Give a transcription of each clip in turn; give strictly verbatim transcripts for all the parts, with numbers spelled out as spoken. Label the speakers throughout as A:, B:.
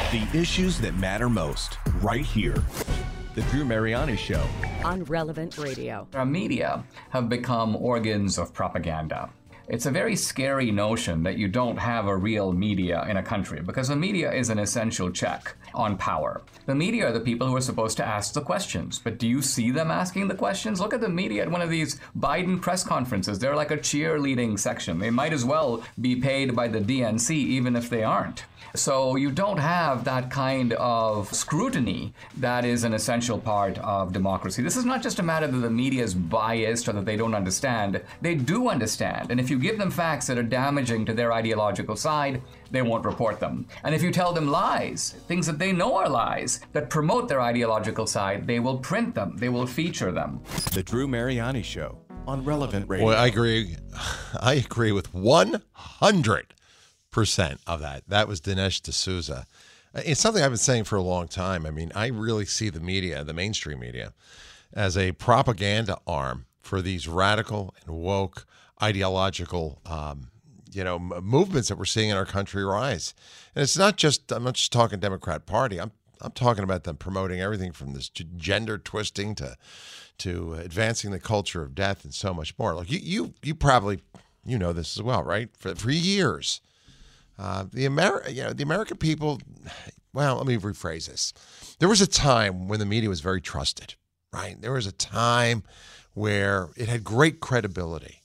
A: The issues that matter most, right here. The Drew Mariani Show.
B: On Relevant Radio.
C: Our media have become organs of propaganda. It's a very scary notion that you don't have a real media in a country, because the media is an essential check on power. The media are the people who are supposed to ask the questions, but do you see them asking the questions? Look at the media at one of these Biden press conferences. They're like a cheerleading section. They might as well be paid by the D N C, even if they aren't. So you don't have that kind of scrutiny that is an essential part of democracy. This is not just a matter that the media is biased or that they don't understand. They do understand. And if you give them facts that are damaging to their ideological side, they won't report them. And if you tell them lies, things that they know are lies, that promote their ideological side, they will print them. They will feature them.
A: The Drew Mariani Show on Relevant Radio.
D: Well, I agree. I agree with one hundred percent of that. That was Dinesh D'Souza. It's something I've been saying for a long time. I mean, I really see the media, the mainstream media, as a propaganda arm for these radical and woke ideological, um, you know, movements that we're seeing in our country rise. And it's not just, I'm not just talking Democrat Party. I'm I'm talking about them promoting everything from this gender twisting to to advancing the culture of death and so much more. Like you, you, you probably, you know this as well, right? For for years. Uh, the Ameri- you know, the American people, well, let me rephrase this. There was a time when the media was very trusted, right? There was a time where it had great credibility.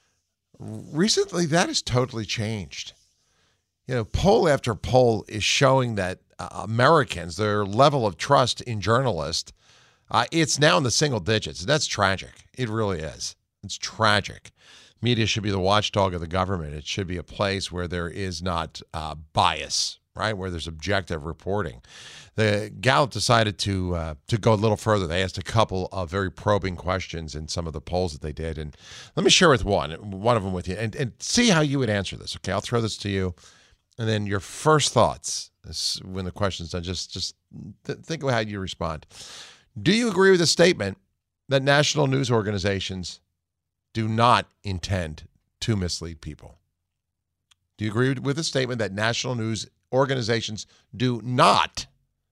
D: Recently, that has totally changed. You know, poll after poll is showing that uh, Americans, their level of trust in journalists, uh, it's now in the single digits. That's tragic. It really is. It's tragic. Media should be the watchdog of the government. It should be a place where there is not uh, bias, right? Where there's objective reporting. The Gallup decided to uh, to go a little further. They asked a couple of very probing questions in some of the polls that they did, and let me share with one one of them with you, and, and see how you would answer this. Okay, I'll throw this to you, and then your first thoughts when the question's done. Just just th- think about how you respond. Do you agree with the statement that national news organizations do not intend to mislead people? Do you agree with the statement that national news organizations do not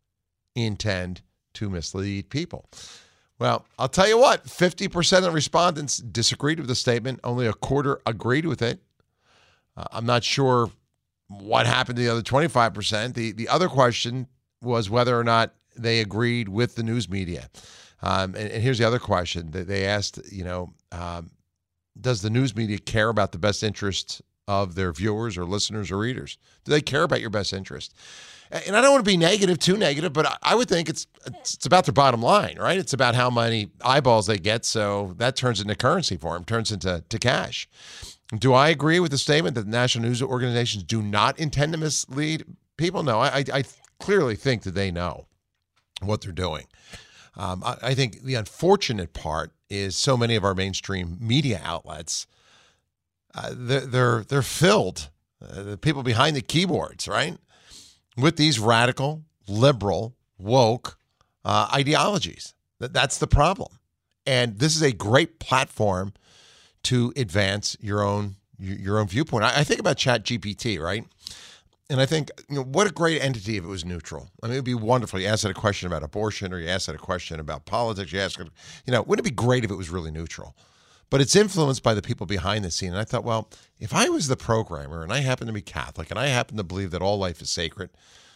D: intend to mislead people? Well, I'll tell you what, fifty percent of respondents disagreed with the statement. Only a quarter agreed with it. Uh, I'm not sure what happened to the other twenty-five percent. The, the other question was whether or not they agreed with the news media. Um, and, and here's the other question that they asked, you know, um, does the news media care about the best interests of their viewers or listeners or readers? Do they care about your best interest? And I don't want to be negative, too negative, but I would think it's it's about their bottom line, right? It's about how many eyeballs they get, so that turns into currency for them, turns into to cash. Do I agree with the statement that national news organizations do not intend to mislead people? No, I, I, I clearly think that they know what they're doing. Um, I, I think the unfortunate part is so many of our mainstream media outlets, uh, they're, they're they're filled, uh, the people behind the keyboards, right, with these radical, liberal, woke uh, ideologies. That that's the problem, and this is a great platform to advance your own your own viewpoint. I, I think about ChatGPT, right? And I think, you know, what a great entity if it was neutral. I mean, it would be wonderful. You ask it a question about abortion, or you ask it a question about politics. You ask it, you know, wouldn't it be great if it was really neutral? But it's influenced by the people behind the scene. And I thought, well, if I was the programmer and I happen to be Catholic and I happen to believe that all life is sacred,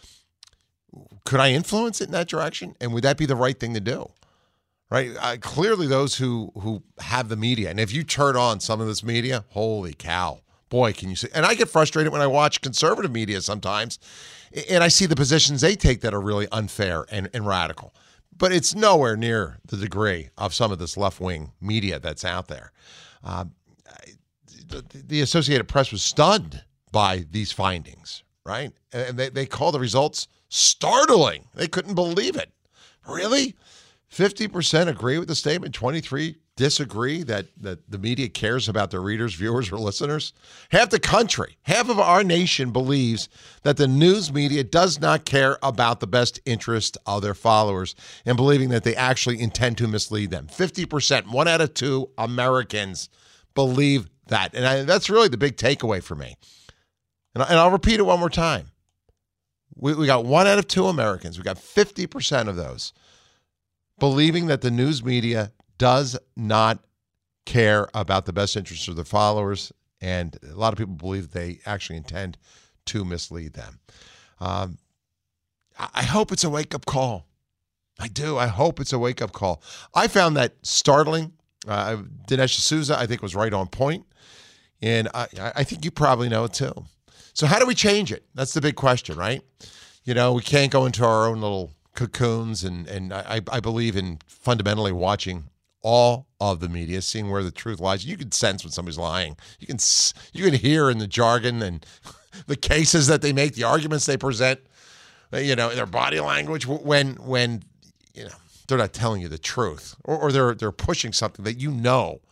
D: could I influence it in that direction? And would that be the right thing to do? Right? Uh, clearly, those who who have the media, and if you turn on some of this media, holy cow. Boy, can you see? And I get frustrated when I watch conservative media sometimes, and I see the positions they take that are really unfair and, and radical. But it's nowhere near the degree of some of this left-wing media that's out there. Uh, the, the Associated Press was stunned by these findings, right? And they, they call the results startling. They couldn't believe it. Really? fifty percent agree with the statement, twenty-three disagree that, that the media cares about their readers, viewers, or listeners. Half the country, half of our nation believes that the news media does not care about the best interest of their followers and believing that they actually intend to mislead them. fifty percent, one out of two Americans believe that. And I, that's really the big takeaway for me. And, I, and I'll repeat it one more time. We, we got one out of two Americans. We got fifty percent of those believing that the news media does not care about the best interests of their followers, and a lot of people believe they actually intend to mislead them. Um, I hope it's a wake-up call. I do. I hope it's a wake-up call. I found that startling. Uh, Dinesh D'Souza, I think, was right on point, and I, I think you probably know it too. So how do we change it? That's the big question, right? You know, we can't go into our own little cocoons, and, and I, I believe in fundamentally watching all of the media, seeing where the truth lies. You can sense when somebody's lying. You can you can hear in the jargon and the cases that they make, the arguments they present, you know, their body language when when you know they're not telling you the truth, or, or they're they're pushing something that you know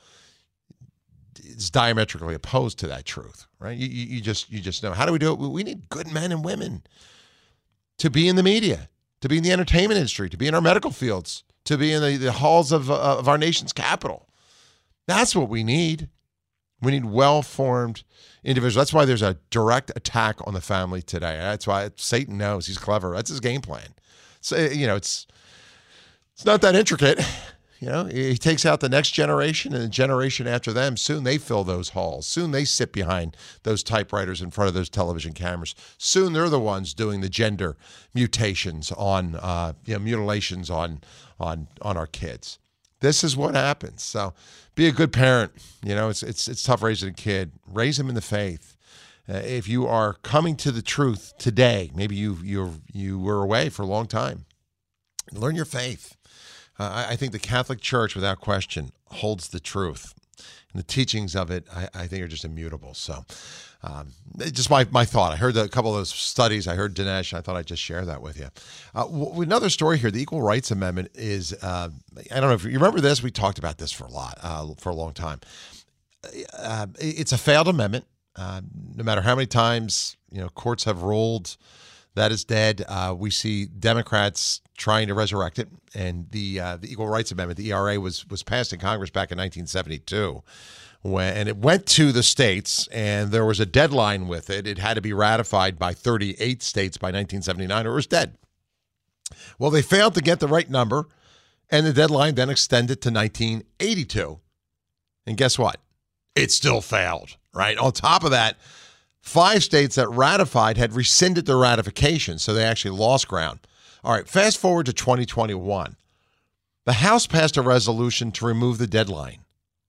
D: is diametrically opposed to that truth, right? You, you you just you just know. How do we do it? We need good men and women to be in the media, to be in the entertainment industry, to be in our medical fields, to be in the, the halls of, uh, of our nation's capital. That's what we need. We need well-formed individuals. That's why there's a direct attack on the family today. That's why Satan knows. He's clever. That's his game plan. So, you know, it's it's not that intricate. You know, he takes out the next generation and the generation after them. Soon they fill those halls. Soon they sit behind those typewriters in front of those television cameras. Soon they're the ones doing the gender mutations on, uh, you know, mutilations on on on our kids. This is what happens. So be a good parent. You know, it's it's it's tough raising a kid. Raise them in the faith. Uh, if you are coming to the truth today, maybe you you you were away for a long time, learn your faith. Uh, I, I think the Catholic Church, without question, holds the truth. And the teachings of it, I, I think, are just immutable. So um, just my, my thought. I heard a couple of those studies. I heard Dinesh. I thought I'd just share that with you. Uh, w- another story here, the Equal Rights Amendment is, uh, I don't know if you remember this. We talked about this for a lot, uh, for a long time. Uh, it's a failed amendment. Uh, no matter how many times, you know, courts have ruled that is dead. Uh, we see Democrats trying to resurrect it, and the uh, the Equal Rights Amendment, the E R A, was was passed in Congress back in nineteen seventy-two, when and it went to the states, and there was a deadline with it. It had to be ratified by thirty-eight states by nineteen seventy-nine, or it was dead. Well, they failed to get the right number, and the deadline then extended to nineteen eighty-two, and guess what? It still failed. Right on top of that, five states that ratified had rescinded their ratification, so they actually lost ground. All right, fast forward to twenty twenty-one. The House passed a resolution to remove the deadline.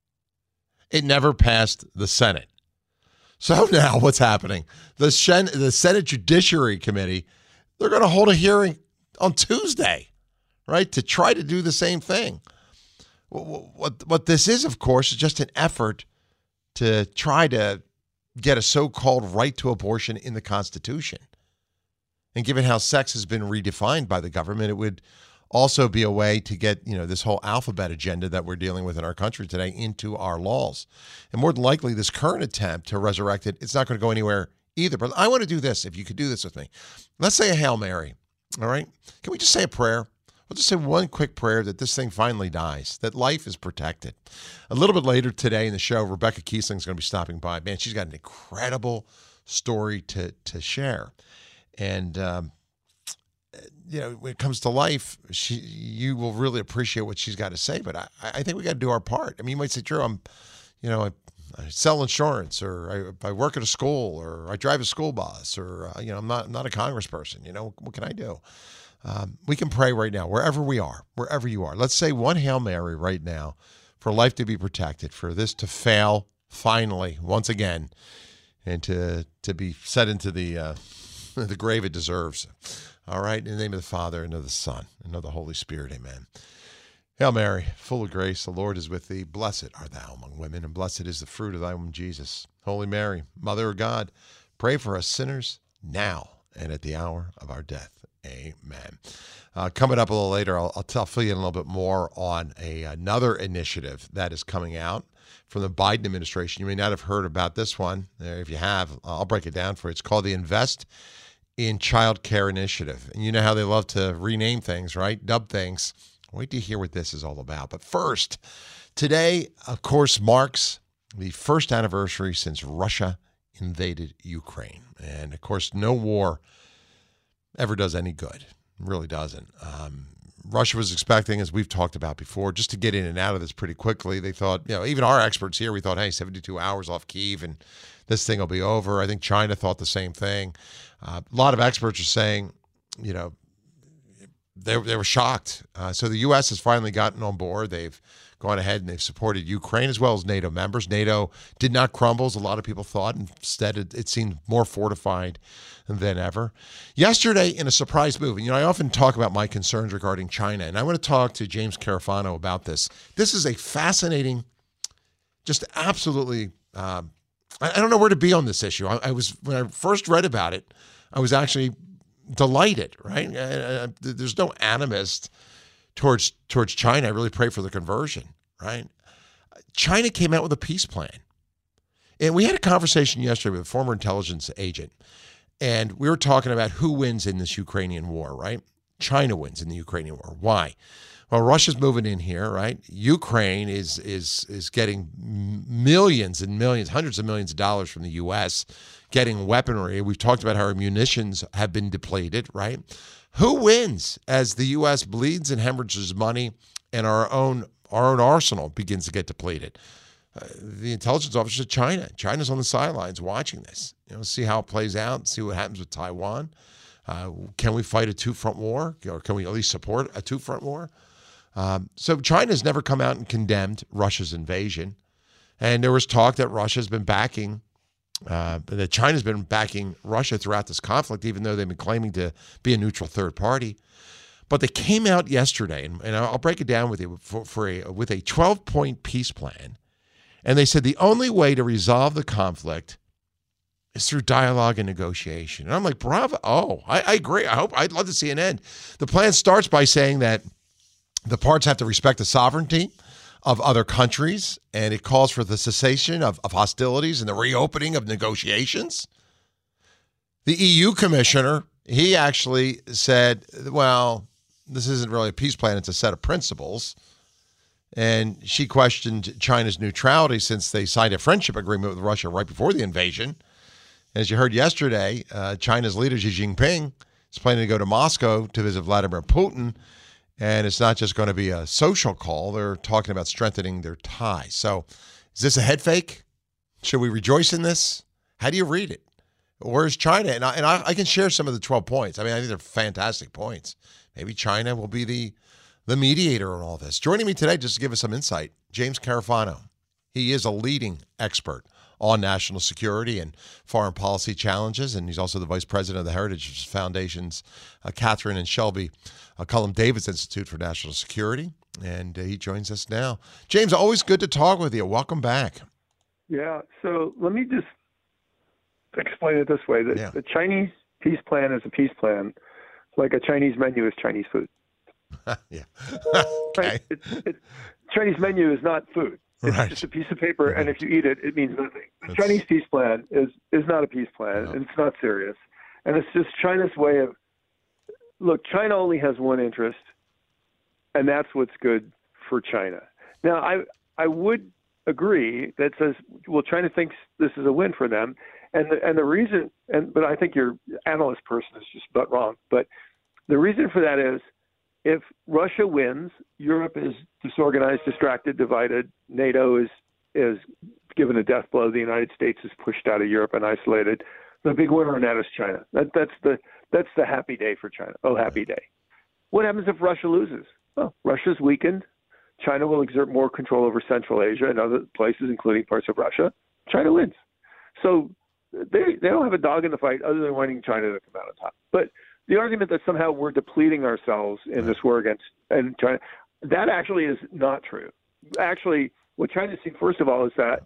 D: It never passed the Senate. So now what's happening? The, Shen- the Senate Judiciary Committee, they're going to hold a hearing on Tuesday, right, to try to do the same thing. What, what, what this is, of course, is just an effort to try to get a so-called right to abortion in the Constitution. And given how sex has been redefined by the government, it would also be a way to get, you know, this whole alphabet agenda that we're dealing with in our country today into our laws. And more than likely, this current attempt to resurrect it, it's not going to go anywhere either. But I want to do this, if you could do this with me. Let's say a Hail Mary, all right? Can we just say a prayer? We'll just say one quick prayer that this thing finally dies, that life is protected. A little bit later today in the show, Rebecca Kiesling is going to be stopping by. Man, she's got an incredible story to to share. And, um, you know, when it comes to life, she you will really appreciate what she's got to say. But I, I think we got to do our part. I mean, you might say, Drew, I'm, you know, I, I sell insurance, or I, I work at a school, or I drive a school bus, or, uh, you know, I'm not, I'm not a congressperson. You know, what can I do? Um, we can pray right now, wherever we are, wherever you are. Let's say one Hail Mary right now for life to be protected, for this to fail finally, once again, and to to be set into the uh, the grave it deserves. All right, in the name of the Father, and of the Son, and of the Holy Spirit, amen. Hail Mary, full of grace, the Lord is with thee. Blessed art thou among women, and blessed is the fruit of thy womb, Jesus. Holy Mary, Mother of God, pray for us sinners now and at the hour of our death. Amen. Uh, coming up a little later, I'll, I'll, tell, I'll fill you in a little bit more on a, another initiative that is coming out from the Biden administration. You may not have heard about this one. If you have, I'll break it down for you. It's called the Invest in Child Care Initiative. And you know how they love to rename things, right? Dub things. Wait to hear what this is all about. But first, today, of course, marks the first anniversary since Russia invaded Ukraine. And, of course, no war ever does any good. It really doesn't. Um, Russia was expecting, as we've talked about before, just to get in and out of this pretty quickly. They thought, you know, even our experts here, we thought, hey, seventy-two hours off Kyiv and this thing will be over. I think China thought the same thing. Uh, a lot of experts are saying, you know, they, they were shocked. Uh, so the U S has finally gotten on board. They've gone ahead and they've supported Ukraine as well as NATO members. NATO did not crumble, as a lot of people thought. Instead, it, it seemed more fortified than ever. Yesterday, in a surprise move, and you know, I often talk about my concerns regarding China, and I want to talk to James Carafano about this. This is a fascinating, just absolutely, uh, I, I don't know where to be on this issue. I, I was, when I first read about it, I was actually delighted, right? I, I, there's no animus towards towards China. I really pray for the conversion, right? China came out with a peace plan. And we had a conversation yesterday with a former intelligence agent, and we were talking about who wins in this Ukrainian war, right? China wins in the Ukrainian war. Why? Well, Russia's moving in here, right? Ukraine is is is getting millions and millions, hundreds of millions of dollars from the U S, getting weaponry. We've talked about how our munitions have been depleted, right? Who wins as the U S bleeds and hemorrhages money and our own our own arsenal begins to get depleted? Uh, the intelligence officers of China. China's on the sidelines watching this. You know, see how it plays out, see what happens with Taiwan. Uh, can we fight a two-front war, or can we at least support a two-front war? Um, so China's never come out and condemned Russia's invasion, and there was talk that Russia's been backing, uh, that China's been backing Russia throughout this conflict, even though they've been claiming to be a neutral third party. But they came out yesterday, and, and I'll break it down with you for, for a, with a twelve-point peace plan. And they said the only way to resolve the conflict is through dialogue and negotiation. And I'm like, bravo. Oh, I, I agree. I hope I'd love to see an end. The plan starts by saying that the parts have to respect the sovereignty of other countries, and it calls for the cessation of, of hostilities and the reopening of negotiations. The E U commissioner, he actually said, well, this isn't really a peace plan, it's a set of principles. And she questioned China's neutrality since they signed a friendship agreement with Russia right before the invasion. As you heard yesterday, uh, China's leader, Xi Jinping, is planning to go to Moscow to visit Vladimir Putin. And it's not just going to be a social call. They're talking about strengthening their ties. So is this a head fake? Should we rejoice in this? How do you read it? Where's China? And I, and I, I can share some of the twelve points. I mean, I think they're fantastic points. Maybe China will be the the mediator in all this. Joining me today just to give us some insight, James Carafano. He is a leading expert on national security and foreign policy challenges, and he's also the vice president of the Heritage Foundation's uh, Catherine and Shelby uh, Cullum Davis Institute for National Security, and uh, he joins us now. James, always good to talk with you. Welcome back.
E: Yeah, so let me just explain it this way. The,
D: yeah.
E: the Chinese peace plan is a peace plan, like a Chinese menu is Chinese food.
D: yeah.
E: Okay. Right? It, it, Chinese menu is not food. It's
D: right.
E: just a piece of paper, right. And if you eat it, it means nothing. The
D: That's...
E: Chinese peace plan is, is not a peace plan, no. And it's not serious. And it's just China's way of, look, China only has one interest, and that's what's good for China. Now, I I would agree that says, well, China thinks this is a win for them. And the, and the reason, and but I think your analyst person is just butt wrong. But the reason for that is, if Russia wins, Europe is disorganized, distracted, divided. NATO is is given a death blow. The United States is pushed out of Europe and isolated. The big winner in that is China. That, that's the that's the happy day for China. Oh, happy day. What happens if Russia loses? Well, Russia's weakened. China will exert more control over Central Asia and other places, including parts of Russia. China wins. So they they don't have a dog in the fight other than wanting China to come out on top. But the argument that somehow we're depleting ourselves in this war against and China, that actually is not true. Actually, what China's seeing, first of all, is that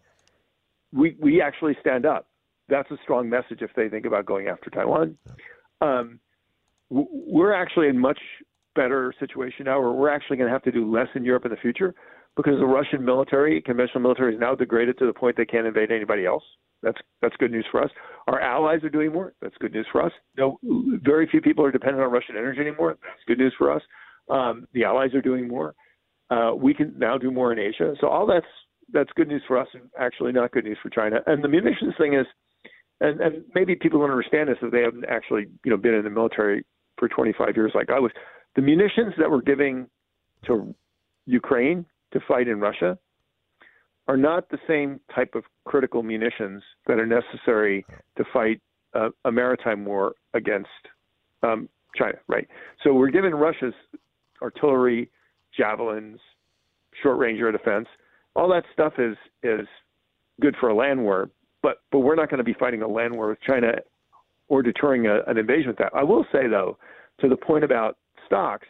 E: we we actually stand up. That's a strong message if they think about going after Taiwan. Um, we're actually in much better situation now where we're actually going to have to do less in Europe in the future because the Russian military, conventional military, is now degraded to the point they can't invade anybody else. That's that's good news for us. Our allies are doing more. That's good news for us. No, very few people are dependent on Russian energy anymore. That's good news for us. Um, the allies are doing more. Uh, we can now do more in Asia. So all that's that's good news for us, and actually not good news for China. And the munitions thing is, and, and maybe people don't understand this if they haven't actually you know been in the military for twenty-five years like I was. The munitions that we're giving to Ukraine to fight in Russia are not the same type of critical munitions that are necessary to fight uh, a maritime war against um, China, right? So we're giving Russia's artillery, javelins, short-range air defense. All that stuff is is good for a land war, but but we're not going to be fighting a land war with China or deterring a, an invasion with that. I will say, though, to the point about stocks,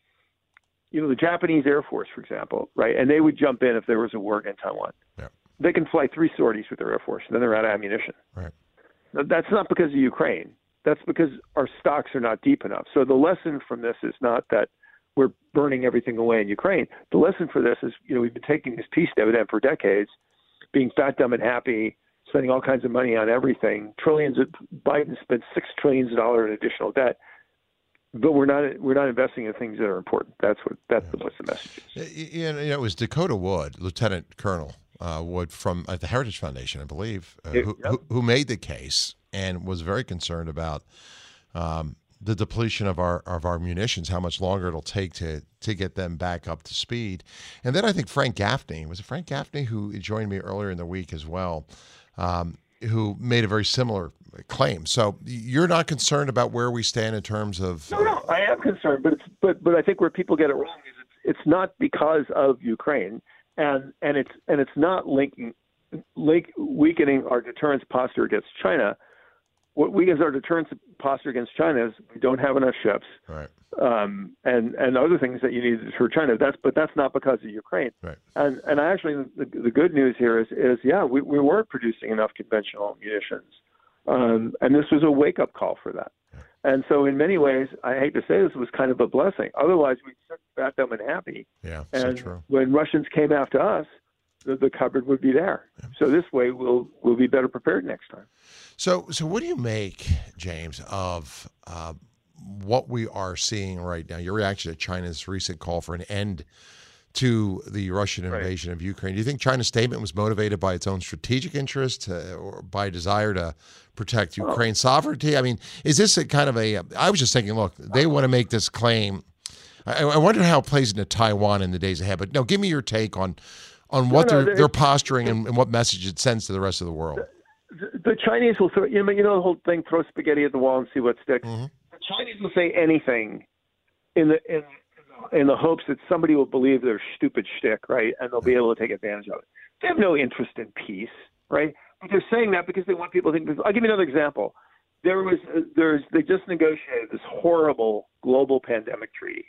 E: you know, the Japanese Air Force, for example, right, and they would jump in if there was a war against Taiwan.
D: Yeah.
E: They can fly three sorties with their Air Force, and then they're out of ammunition.
D: Right.
E: Now, that's not because of Ukraine. That's because our stocks are not deep enough. So the lesson from this is not that we're burning everything away in Ukraine. The lesson for this is, you know, we've been taking this peace dividend for decades, being fat, dumb, and happy, spending all kinds of money on everything. Trillions of Biden spent six trillions of dollars in additional debt, but we're not we're not investing in things that are important. That's what that's yeah. what the message is.
D: You know, it was Dakota Wood, Lieutenant Colonel uh, Wood from uh, the Heritage Foundation, I believe, uh,
E: It,
D: who,
E: yep.
D: who who made the case and was very concerned about um, the depletion of our of our munitions, how much longer it'll take to to get them back up to speed. And then I think Frank Gaffney, was it Frank Gaffney who joined me earlier in the week as well, um, who made a very similar claim. So you're not concerned about where we stand in terms of...
E: No, no, I am concerned, but it's but but I think where people get it wrong is it's, it's not because of Ukraine, and and it's and it's not linking link, weakening our deterrence posture against China. What weakens our deterrence posture against China is we don't have enough ships,
D: right,
E: um, and and other things that you need to deter China. That's but that's not because of Ukraine.
D: Right.
E: And and actually, the, the good news here is is yeah, we, we weren't producing enough conventional munitions, um, and this was a wake up call for that. And so, in many ways, I hate to say this was kind of a blessing. Otherwise, we'd sit fat, dumb, and happy.
D: Yeah,
E: and
D: so true.
E: When Russians came after us, the, the cupboard would be there. Yeah. So this way, we'll we'll be better prepared next time.
D: So, so what do you make, James, of uh, what we are seeing right now? Your reaction to China's recent call for an end to the Russian invasion right. of Ukraine. Do you think China's statement was motivated by its own strategic interest uh, or by desire to protect Ukraine's oh. sovereignty? I mean, is this a kind of a? I was just thinking, look, they want to make this claim. I, I wonder how it plays into Taiwan in the days ahead. But no, give me your take on on what no, no, they're, they're posturing and, and what message it sends to the rest of the world.
E: The, the Chinese will throw, you know, you know the whole thing, throw spaghetti at the wall and see what sticks. Mm-hmm. The Chinese will say anything in the in, in the hopes that somebody will believe their stupid shtick, right, and they'll be able to take advantage of it. They have no interest in peace, right? But they're saying that because they want people to think. I'll give you another example. There was there's they just negotiated this horrible global pandemic treaty.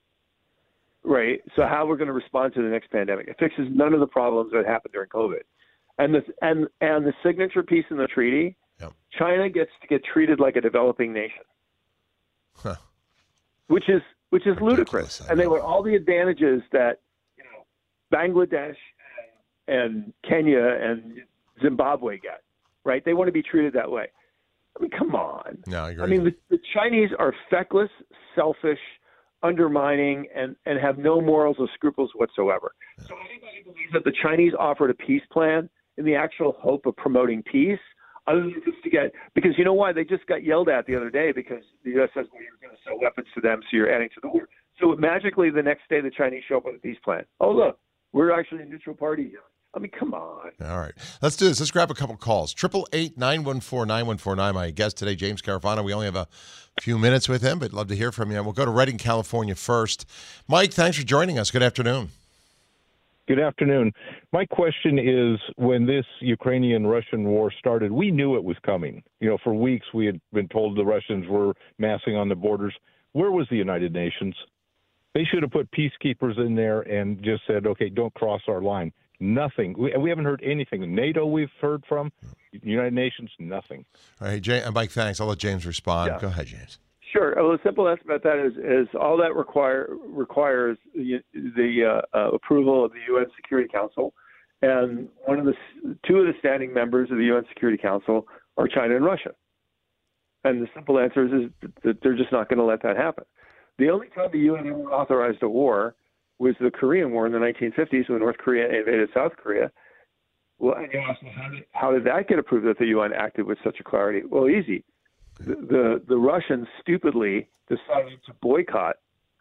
E: Right. So how we're going to respond to the next pandemic. It fixes none of the problems that happened during COVID. And the and and the signature piece in the treaty, yep. China gets to get treated like a developing nation. Huh. Which is which is Ridiculous, ludicrous. And they want all the advantages that, you know, Bangladesh and, and Kenya and Zimbabwe get. Right? They want to be treated that way. I mean, come on.
D: No, I agree.
E: I mean, the, the Chinese are feckless, selfish, undermining, and, and have no morals or scruples whatsoever. Yeah. So anybody believes that the Chinese offered a peace plan in the actual hope of promoting peace, other than just to get, because you know why? They just got yelled at the other day because the U S says, well, you're going to sell weapons to them, so you're adding to the war. So magically the next day the Chinese show up with a peace plan. Oh, look, we're actually a neutral party here. I mean, come on.
D: All right. Let's do this. Let's grab a couple calls. eight eight eight, nine one four, nine one four nine. My guest today, James Carafano. We only have a few minutes with him, but love to hear from you. We'll go to Redding, California first. Mike, thanks for joining us. Good afternoon.
F: Good afternoon. My question is, when this Ukrainian-Russian war started, we knew it was coming. You know, for weeks we had been told the Russians were massing on the borders. Where was the United Nations? They should have put peacekeepers in there and just said, okay, don't cross our line. Nothing. We, we haven't heard anything. NATO we've heard from. United Nations, nothing.
D: All right, Jay, Mike, thanks. I'll let James respond.
E: Yeah.
D: Go ahead, James.
E: Sure. Well, the simple answer about that is, is all that require requires the, the uh, uh, approval of the U N Security Council, and one of the two of the standing members of the U N Security Council are China and Russia. And the simple answer is, is that they're just not going to let that happen. The only time the U N ever authorized a war was the Korean War in the nineteen fifties when North Korea invaded South Korea. Well, and you ask, well, how did, how did that get approved that the U N acted with such a clarity? Well, easy. the the, the Russians stupidly decided to boycott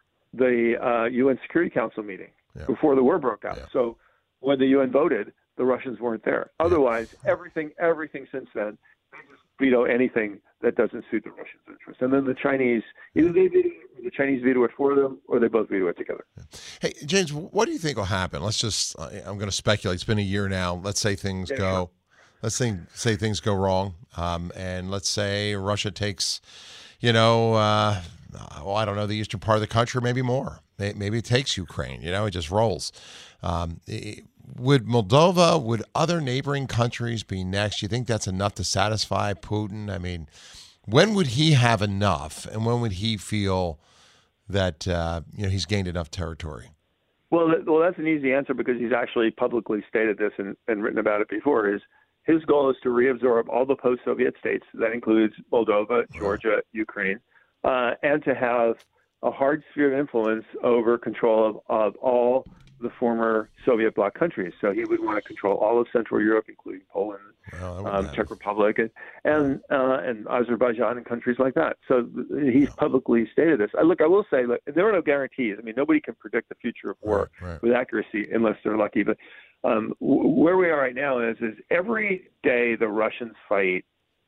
E: the uh, U N Security Council meeting
D: Yeah.
E: before the war broke out.
D: Yeah.
E: So when the U N voted, the Russians weren't there. Otherwise, everything everything since then, they just veto anything that doesn't suit the Russians' interests. And then the Chinese, either they veto it, or the Chinese veto it for them, or they both veto it together.
D: Hey, James, what do you think will happen? Let's just, I'm going to speculate. It's been a year now. Let's say things
E: Yeah,
D: go,
E: sure.
D: let's say, say things go wrong. Um, and let's say Russia takes, you know, uh, well, I don't know, the eastern part of the country, maybe more. Maybe it takes Ukraine, you know, it just rolls. Um, it, would Moldova, would other neighboring countries be next? You think that's enough to satisfy Putin? I mean, when would he have enough, and when would he feel that uh, you know he's gained enough territory?
E: Well, th- well, that's an easy answer because he's actually publicly stated this and, and written about it before. His his goal is to reabsorb all the post-Soviet states. That includes Moldova, Georgia, Ukraine, uh, and to have a hard sphere of influence over control of, of all the former Soviet bloc countries. So he would want to control all of Central Europe, including Poland,
D: Well,
E: um, Czech Republic, and and, uh, and Azerbaijan and countries like that. So he's publicly stated this. I, look, I will say, look, there are no guarantees. I mean, nobody can predict the future of war
D: Right, right.
E: with accuracy unless they're lucky. But um, w- where we are right now is, is every day the Russians fight,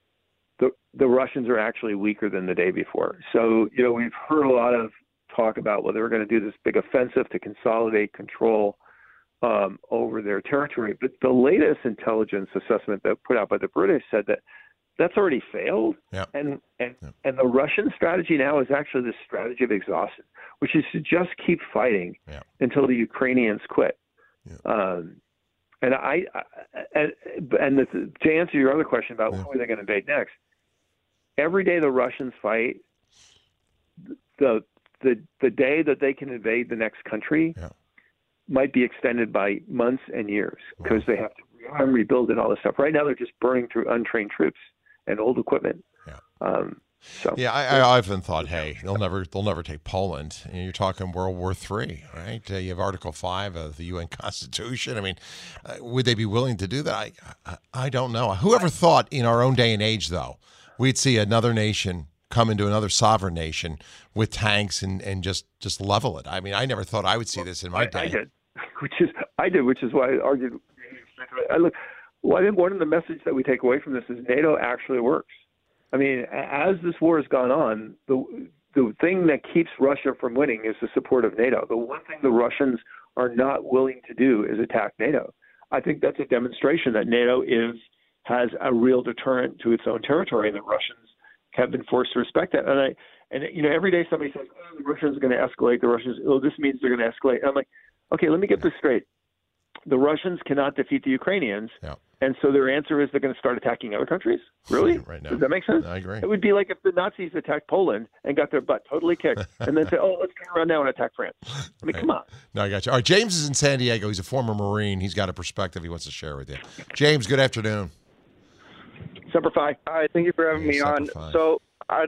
E: the the Russians are actually weaker than the day before. So, you know, we've heard a lot of talk about whether we're going to do this big offensive to consolidate control um, over their territory. But the latest intelligence assessment that put out by the British said that that's already failed.
D: Yeah.
E: And and,
D: Yeah.
E: and the Russian strategy now is actually this strategy of exhaustion, which is to just keep fighting
D: Yeah.
E: until the Ukrainians quit.
D: Yeah.
E: Um, and I, I and, and the, to answer your other question about
D: Yeah.
E: when are they going to invade next, every day the Russians fight, the the the day that they can invade the next country
D: Yeah.
E: might be extended by months and years because they have to rearm, rebuild, and all this stuff. Right now, they're just burning through untrained troops and old equipment.
D: Yeah.
E: Um, so
D: Yeah, I, I often thought, hey, they'll never, they'll never take Poland. And you're talking World War Three, right? Uh, you have Article Five of the U N Constitution. I mean, uh, would they be willing to do that? I, I, I don't know. Whoever thought in our own day and age, though, we'd see another nation come into another sovereign nation with tanks and, and just, just level it. I mean, I never thought I would see this in my
E: I,
D: day.
E: I did, which is I did, which is why I argued. I look. Well, I think one of the messages that we take away from this is NATO actually works. I mean, as this war has gone on, the the thing that keeps Russia from winning is the support of NATO. The one thing the Russians are not willing to do is attack NATO. I think that's a demonstration that NATO is has a real deterrent to its own territory, and the Russians have been forced to respect that. And I and you know, every day somebody says, "Oh, the Russians are going to escalate." The Russians, oh, this means they're going to escalate. And I'm like, okay, let me get this straight. The Russians cannot defeat the Ukrainians.
D: Yeah.
E: And so their answer is they're going to start attacking other countries? Really?
D: Right now.
E: Does that make sense?
D: I agree.
E: It would be like if the Nazis attacked Poland and got their butt totally kicked and then say, oh, let's turn around now and attack France. I mean,
D: Right.
E: come on.
D: No, I got you. All right, James is in San Diego. He's a former Marine. He's got a perspective he wants to share with you. James, good afternoon.
E: Semper Fi.
G: Hi, thank you for having
D: Yeah,
G: me on.
D: Semper Fi.
G: So, I,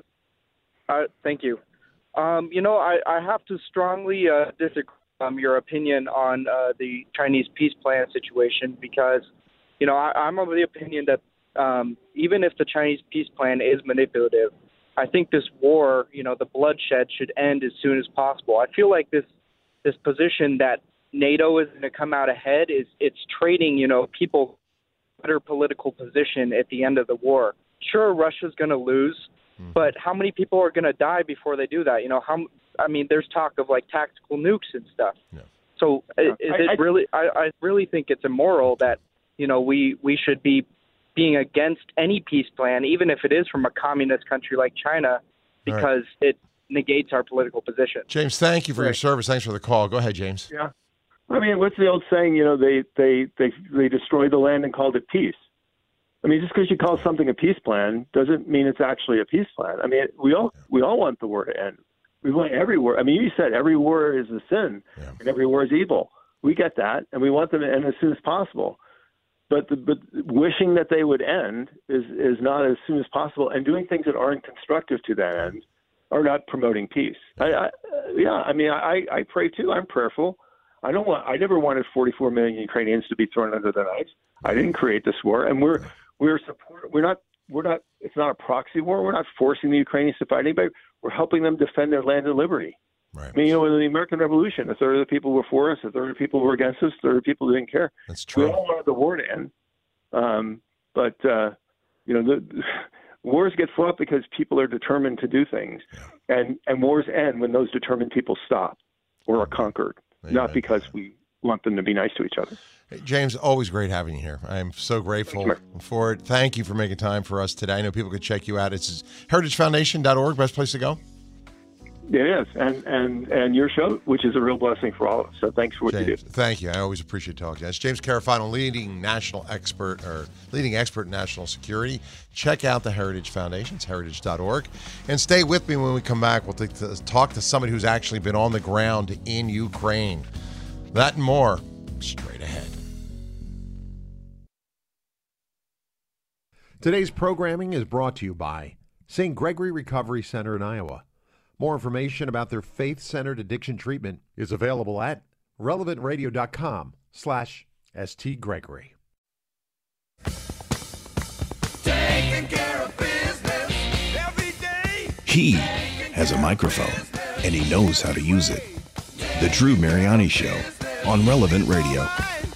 G: I thank you. Um, you know, I, I have to strongly uh, disagree um, your opinion on uh, the Chinese peace plan situation because, you know, I, I'm of the opinion that um, even if the Chinese peace plan is manipulative, I think this war, you know, the bloodshed should end as soon as possible. I feel like this this position that NATO is going to come out ahead is it's trading, you know, people better political position at the end of the war. Sure, Russia's going to lose, mm-hmm. but how many people are going to die before they do that? You know, how? I mean, there's talk of like tactical nukes and stuff.
D: Yeah.
G: So
E: Yeah.
G: is
E: I,
G: it
E: I,
G: really? I, I really think it's immoral that you know we we should be being against any peace plan, even if it is from a communist country like China, because right. it negates our political position.
D: James, thank you for
E: right.
D: your service. Thanks for the call. Go ahead, James.
E: Yeah. I mean, what's the old saying? You know, they they they they destroyed the land and called it peace. I mean, just because you call something a peace plan doesn't mean it's actually a peace plan. I mean, we all we all want the war to end. We want every war. I mean, you said every war is a sin
D: Yeah.
E: and every war is evil. We get that, and we want them to end as soon as possible. But the, but wishing that they would end is is not as soon as possible, and doing things that aren't constructive to that end are not promoting peace. I, I, yeah, I mean, I, I pray too. I'm prayerful. I don't want. I never wanted forty-four million Ukrainians to be thrown under the knife. I didn't create this war, and we're we're support. We're not we're not. It's not a proxy war. We're not forcing the Ukrainians to fight anybody. We're helping them defend their land and liberty.
D: Right.
E: I mean, you know, in the American Revolution, a third of the people were for us, a third of the people were against us, a third of the people didn't care.
D: That's true.
E: We all wanted the war to end, um, but uh, you know, the, the wars get fought because people are determined to do things, yeah. and and wars end when those determined people stop or are conquered, Amen. Not because we want them to be nice to each other.
D: Hey, James, always great having you here. I'm so grateful for it. Thank you for making time for us today. I know people could check you out. It's heritage foundation dot org, best place to go.
E: It is, and, and and your show, which is a real blessing for all of us. So thanks for what
D: James,
E: you do.
D: Thank you. I always appreciate talking to you. It's James Carafano, leading national expert or leading expert in national security. Check out the Heritage Foundation. It's heritage dot org. And stay with me when we come back. We'll take to, talk to somebody who's actually been on the ground in Ukraine. That and more straight ahead.
H: Today's programming is brought to you by Saint Gregory Recovery Center in Iowa. More information about their faith-centered addiction treatment is available at relevant radio dot com slash S T Gregory.
I: Taking care of business every day.
A: He has a microphone, and he knows how to use it. The Drew Mariani Show on Relevant Radio.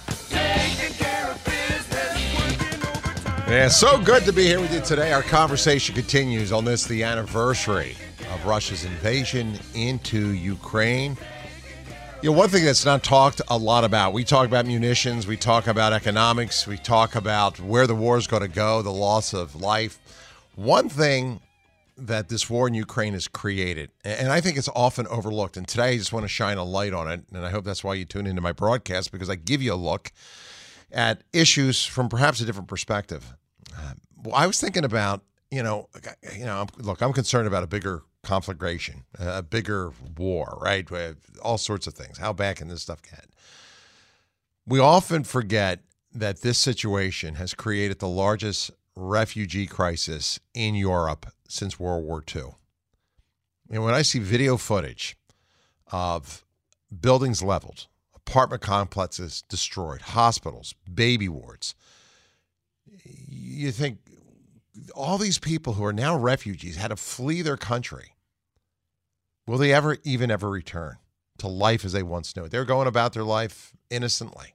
D: Yeah, so good to be here with you today. Our conversation continues on this, the anniversary of Russia's invasion into Ukraine. You know, one thing that's not talked a lot about, we talk about munitions, we talk about economics, we talk about where the war is going to go, the loss of life. One thing that this war in Ukraine has created, and I think it's often overlooked, and today I just want to shine a light on it, and I hope that's why you tune into my broadcast, because I give you a look at issues from perhaps a different perspective. Uh, well, I was thinking about, you know, you know, look, I'm concerned about a bigger conflagration, a bigger war, right? All sorts of things. How bad can this stuff get? We often forget that this situation has created the largest refugee crisis in Europe since World War Two. And when I see video footage of buildings leveled, apartment complexes destroyed, hospitals, baby wards, you think all these people who are now refugees had to flee their country. Will they ever even ever return to life as they once knew it? They're going about their life innocently.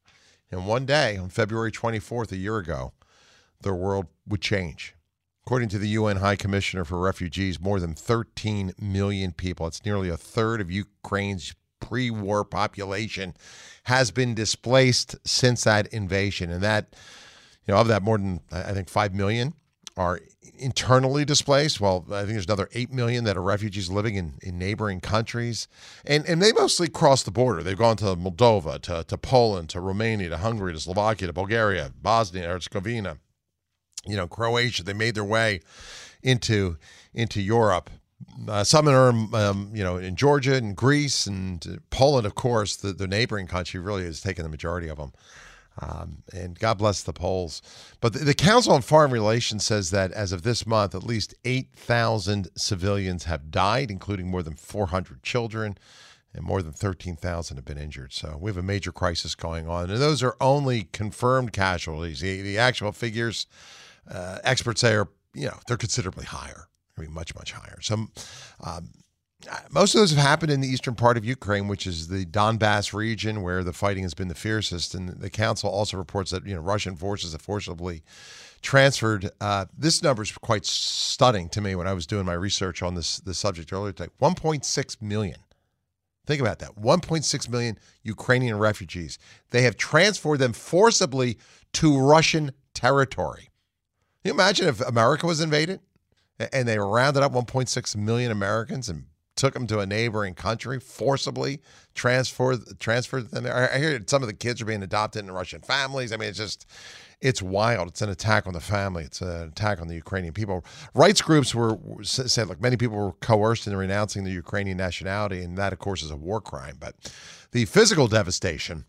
D: And one day, on February twenty-fourth, a year ago, their world would change. According to the U N High Commissioner for Refugees, more than thirteen million people, it's nearly a third of Ukraine's pre-war population, has been displaced since that invasion. And that, you know, of that, more than, I think, five million are internally displaced. Well, I think there's another eight million that are refugees living in, in neighboring countries. And and they mostly cross the border. They've gone to Moldova, to, to Poland, to Romania, to Hungary, to Slovakia, to Bulgaria, Bosnia, Herzegovina, you know, Croatia. They made their way into, into Europe. Uh, some are, um, you know, in Georgia and Greece and Poland, of course, the, the neighboring country really has taken the majority of them. Um, and God bless the Poles. But the, the Council on Foreign Relations says that as of this month, at least eight thousand civilians have died, including more than four hundred children, and more than thirteen thousand have been injured. So we have a major crisis going on. And those are only confirmed casualties. The, the actual figures, uh, experts say, are, you know, they're considerably higher. I mean, much, much higher. So um, most of those have happened in the eastern part of Ukraine, which is the Donbass region where the fighting has been the fiercest. And the council also reports that, you know, Russian forces have forcibly transferred. Uh, this number is quite stunning to me when I was doing my research on this, this subject earlier today. one point six million. Think about that. one point six million Ukrainian refugees. They have transferred them forcibly to Russian territory. Can you imagine if America was invaded and they rounded up one point six million Americans and took them to a neighboring country, forcibly transferred transferred them there? I hear some of the kids are being adopted into Russian families. I mean, it's just, it's wild. It's an attack on the family. It's an attack on the Ukrainian people. Rights groups were said, look, many people were coerced into renouncing their Ukrainian nationality, and that, of course, is a war crime. But the physical devastation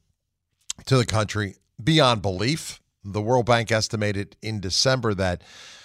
D: to the country, beyond belief. The World Bank estimated in December that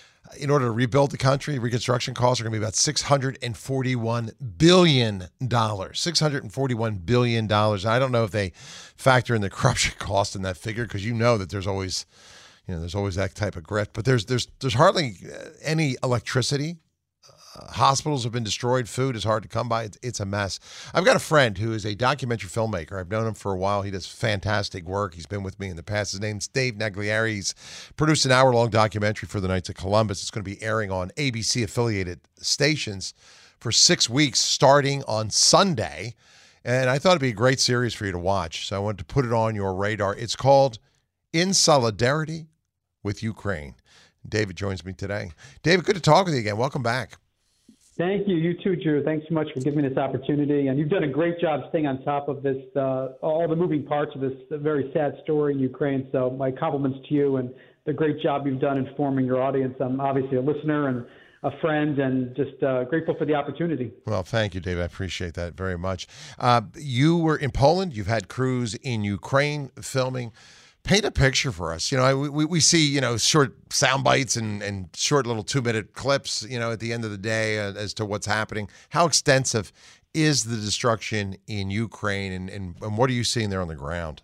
D: in order to rebuild the country, reconstruction costs are going to be about six hundred forty-one billion dollars. six hundred forty-one billion dollars. I don't know if they factor in the corruption cost in that figure, because you know that there's always, You know, there's always that type of grit, but there's there's there's hardly any electricity. Uh, hospitals have been destroyed. Food is hard to come by. It's, it's a mess. I've got a friend who is a documentary filmmaker. I've known him for a while. He does fantastic work. He's been with me in the past. His name's Dave Nagliari. He's produced an hour-long documentary for the Knights of Columbus. It's going to be airing on A B C-affiliated stations for six weeks starting on Sunday. And I thought it'd be a great series for you to watch, so I wanted to put it on your radar. It's called In Solidarity with Ukraine. David joins me today. David, good to talk with you again. Welcome back.
J: Thank you. You too, Drew. Thanks so much for giving me this opportunity. And you've done a great job staying on top of this, uh, all the moving parts of this very sad story in Ukraine. So my compliments to you and the great job you've done informing your audience. I'm obviously a listener and a friend, and just uh, grateful for the opportunity.
D: Well, thank you, Dave. I appreciate that very much. Uh, you were in Poland. You've had crews in Ukraine filming. Paint a picture for us. You know, we, we see, you know, short sound bites and, and short little two-minute clips, you know, at the end of the day uh, as to what's happening. How extensive is the destruction in Ukraine, and, and, and what are you seeing there on the ground?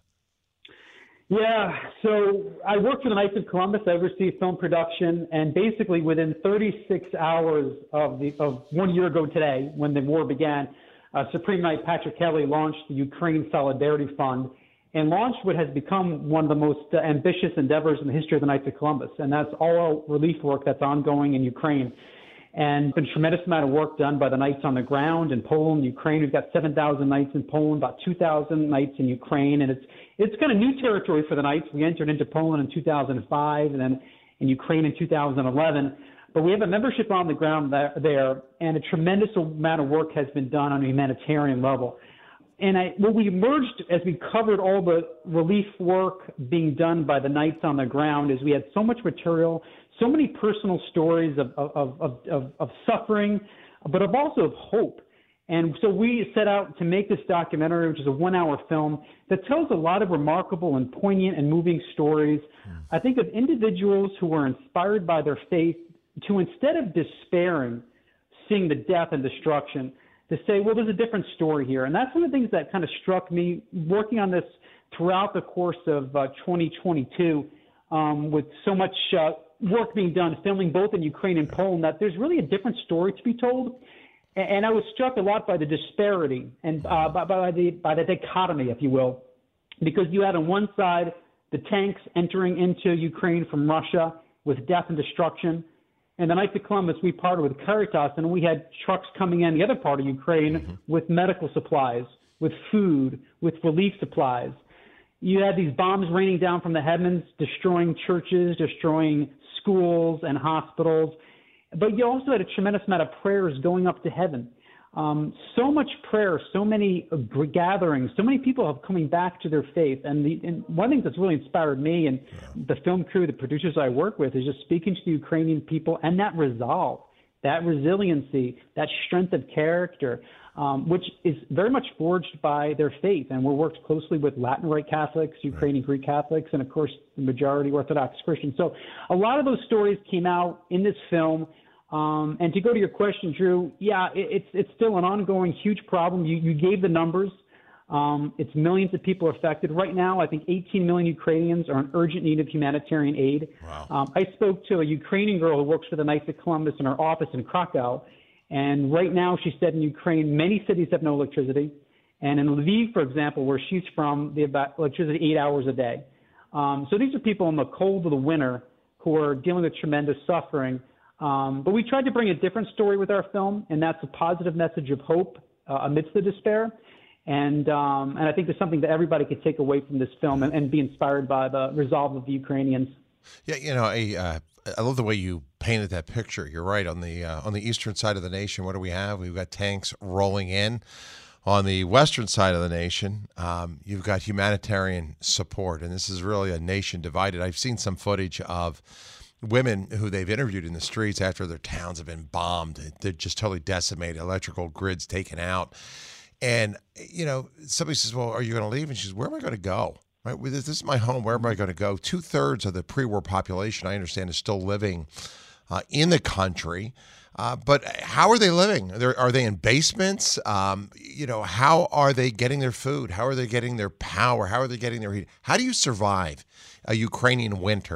J: Yeah, so I work for the Knights of Columbus. I oversee film production, and basically within thirty-six hours of the of one year ago today, when the war began, uh, Supreme Knight Patrick Kelly launched the Ukraine Solidarity Fund, and launched what has become one of the most uh, ambitious endeavors in the history of the Knights of Columbus, and that's all relief work that's ongoing in Ukraine. And been a tremendous amount of work done by the Knights on the ground in Poland, Ukraine. We've got seven thousand Knights in Poland, about two thousand Knights in Ukraine, and it's it's kind of new territory for the Knights. We entered into Poland in two thousand five, and then in Ukraine in two thousand eleven. But we have a membership on the ground there, there, and a tremendous amount of work has been done on a humanitarian level. And I, when we emerged, as we covered all the relief work being done by the Knights on the ground, is we had so much material, so many personal stories of, of, of, of, of suffering, but of also of hope. And so we set out to make this documentary, which is a one-hour film that tells a lot of remarkable and poignant and moving stories, mm. I think, of individuals who were inspired by their faith to, instead of despairing, seeing the death and destruction, to say, well, there's a different story here. And that's one of the things that kind of struck me working on this throughout the course of uh, twenty twenty-two, um, with so much uh, work being done, filming both in Ukraine and Poland, that there's really a different story to be told. And, and I was struck a lot by the disparity and uh, by, by, the, by the dichotomy, if you will, because you had on one side the tanks entering into Ukraine from Russia with death and destruction. And the Knights of Columbus, we partnered with Caritas, and we had trucks coming in the other part of Ukraine mm-hmm. with medical supplies, with food, with relief supplies. You had these bombs raining down from the heavens, destroying churches, destroying schools and hospitals. But you also had a tremendous amount of prayers going up to heaven. Um, so much prayer, so many uh, gatherings, so many people have coming back to their faith. And, the, and one thing that's really inspired me and the film crew, the producers I work with, is just speaking to the Ukrainian people and that resolve, that resiliency, that strength of character, um, which is very much forged by their faith. And we're worked closely with Latin Rite Catholics, Ukrainian Greek Catholics, and of course, the majority Orthodox Christians. So a lot of those stories came out in this film. Um, and to go to your question, Drew, yeah, it, it's it's still an ongoing huge problem. You, you gave the numbers. Um, it's millions of people affected. Right now, I think eighteen million Ukrainians are in urgent need of humanitarian aid.
D: Wow.
J: Um, I spoke to a Ukrainian girl who works for the Knights of Columbus in her office in Krakow. And right now, she said in Ukraine, many cities have no electricity. And in Lviv, for example, where she's from, they have electricity eight hours a day. Um, so these are people in the cold of the winter who are dealing with tremendous suffering. Um, but we tried to bring a different story with our film, and that's a positive message of hope uh, amidst the despair. And um, and I think there's something that everybody could take away from this film and, and be inspired by the resolve of the Ukrainians.
D: Yeah, you know, I, uh, I love the way you painted that picture. You're right. On the uh, on the eastern side of the nation, what do we have? We've got tanks rolling in. On the western side of the nation, um, you've got humanitarian support, and this is really a nation divided. I've seen some footage of women who they've interviewed in the streets after their towns have been bombed. They're just totally decimated, electrical grids taken out. And, you know, somebody says, well, are you going to leave? And she says, where am I going to go? Right? This is my home. Where am I going to go? Two-thirds of the pre-war population, I understand, is still living uh, in the country. Uh, but how are they living? Are they, are they in basements? Um, you know, how are they getting their food? How are they getting their power? How are they getting their heat? How do you survive a Ukrainian winter?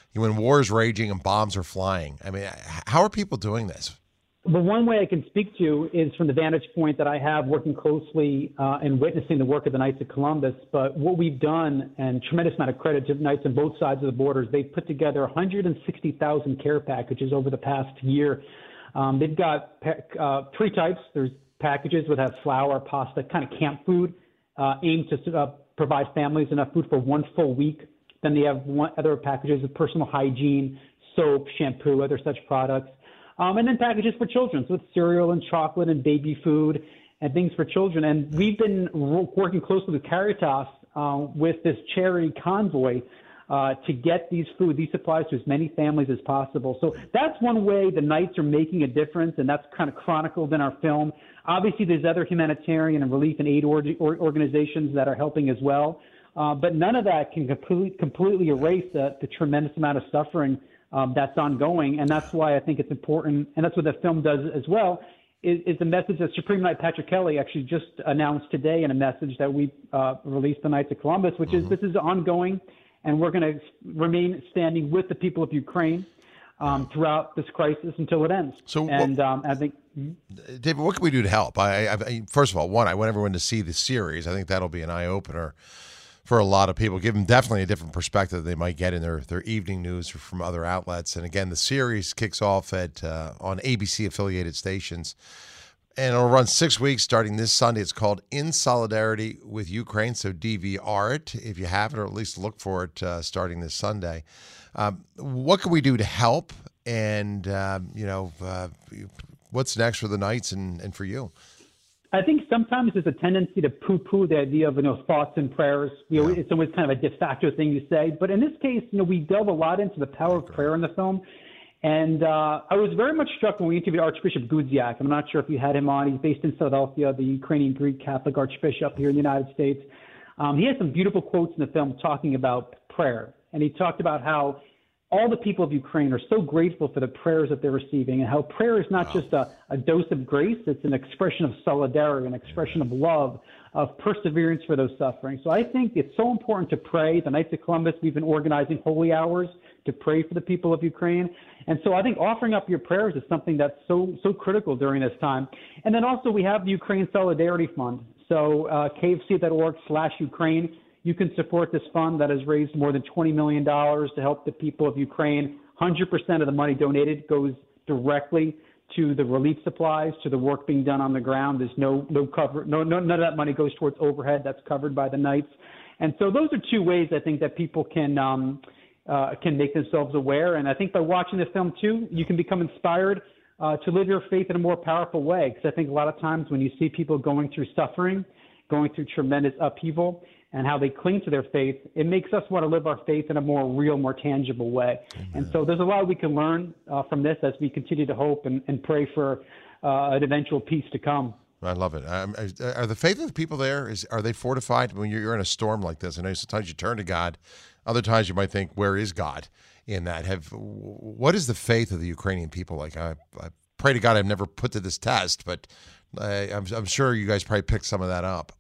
D: when war is raging and bombs are flying. I mean, how are people doing this?
J: The one way I can speak to is from the vantage point that I have working closely uh, and witnessing the work of the Knights of Columbus. But what we've done, and tremendous amount of credit to Knights on both sides of the borders, they've put together one hundred sixty thousand care packages over the past year. Um, they've got uh, three types. There's packages that have flour, pasta, kind of camp food, uh, aimed to uh, provide families enough food for one full week. Then they have one, other packages of personal hygiene, soap, shampoo, other such products. Um, and then packages for children, so with cereal and chocolate and baby food and things for children. And we've been working closely with Caritas uh, with this charity convoy uh, to get these food, these supplies to as many families as possible. So that's one way the Knights are making a difference, and that's kind of chronicled in our film. Obviously, there's other humanitarian and relief and aid or- or organizations that are helping as well. Uh, but none of that can completely, completely erase the, the tremendous amount of suffering Um, that's ongoing, and that's why I think it's important, and that's what the film does as well, is, is the message that Supreme Knight Patrick Kelly actually just announced today in a message that we uh, released the Knights of Columbus, which mm-hmm. is this is ongoing, and we're going to remain standing with the people of Ukraine um, throughout this crisis until it ends.
D: So,
J: and
D: what,
J: um, I think,
D: David, what can we do to help? I, I, first of all, one, I want everyone to see the series. I think that'll be an eye opener for a lot of people, give them definitely a different perspective they might get in their, their evening news or from other outlets. And again, the series kicks off at uh, on A B C affiliated stations, and it'll run six weeks starting this Sunday. It's called In Solidarity with Ukraine, so D V R it if you have it, or at least look for it uh, starting this Sunday. Um, what can we do to help? And um, you know, uh, what's next for the Knights and, and for you?
J: I think sometimes there's a tendency to poo-poo the idea of, you know, thoughts and prayers. You know, yeah. It's always kind of a de facto thing you say. But in this case, you know, we delve a lot into the power of prayer in the film. And uh, I was very much struck when we interviewed Archbishop Gudziak. I'm not sure if you had him on. He's based in Philadelphia, the Ukrainian Greek Catholic Archbishop here in the United States. Um, he has some beautiful quotes in the film talking about prayer. And he talked about how all the people of Ukraine are so grateful for the prayers that they're receiving, and how prayer is not wow. just a, a dose of grace, it's an expression of solidarity, an expression of love, of perseverance for those suffering. So I think it's so important to pray. The Knights of Columbus, we've been organizing holy hours to pray for the people of Ukraine. And so I think offering up your prayers is something that's so so critical during this time. And then also we have the Ukraine Solidarity Fund. So uh, K F C dot org slash Ukraine. You can support this fund that has raised more than twenty million dollars to help the people of Ukraine. one hundred percent of the money donated goes directly to the relief supplies, to the work being done on the ground. There's no no cover, no, no none of that money goes towards overhead. That's covered by the Knights. And so those are two ways I think that people can um, uh, can make themselves aware. And I think by watching the film too, you can become inspired uh, to live your faith in a more powerful way. Because I think a lot of times when you see people going through suffering, going through tremendous upheaval, and how they cling to their faith, it makes us want to live our faith in a more real, more tangible way. Amen. And so there's a lot we can learn uh, from this as we continue to hope and, and pray for uh, an eventual peace to come.
D: I love it. Um, are the faith of the people there, is are they fortified when you're in a storm like this? I know sometimes you turn to God. Other times you might think, where is God in that? Have What is the faith of the Ukrainian people like? I, I pray to God I've never put to this test, but I, I'm, I'm sure you guys probably picked some of that up.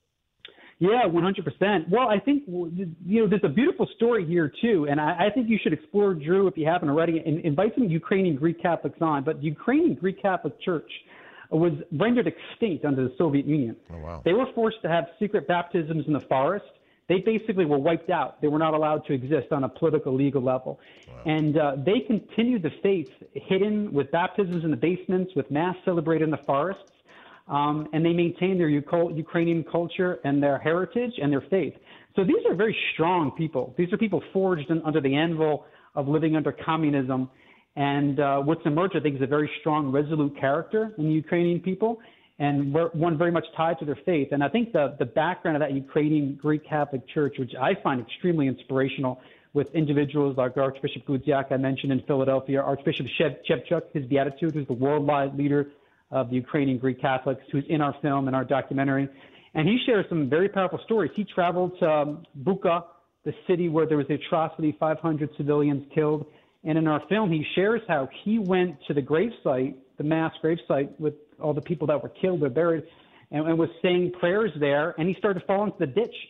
J: Yeah, one hundred percent. Well, I think, you know, there's a beautiful story here, too. And I, I think you should explore, Drew, if you haven't already, and invite some Ukrainian Greek Catholics on. But the Ukrainian Greek Catholic Church was rendered extinct under the Soviet Union.
D: Oh, wow.
J: They were forced to have secret baptisms in the forest. They basically were wiped out. They were not allowed to exist on a political, legal level. Wow. And uh, they continued the faith hidden with baptisms in the basements, with Mass celebrated in the forests. Um, and they maintain their U- Ukrainian culture and their heritage and their faith. So these are very strong people. These are people forged in, under the anvil of living under communism. And uh, what's emerged, I think, is a very strong, resolute character in the Ukrainian people, and one very much tied to their faith. And I think the, the background of that Ukrainian Greek Catholic Church, which I find extremely inspirational, with individuals like Archbishop Gudziak I mentioned in Philadelphia, Archbishop Shevchuk, his beatitude, who's the worldwide leader of the Ukrainian Greek Catholics, who's in our film and our documentary. And he shares some very powerful stories. He traveled to um, Bucha, the city where there was the atrocity, five hundred civilians killed. And in our film, he shares how he went to the gravesite, the mass gravesite with all the people that were killed or buried, and, and was saying prayers there. And he started to fall into the ditch.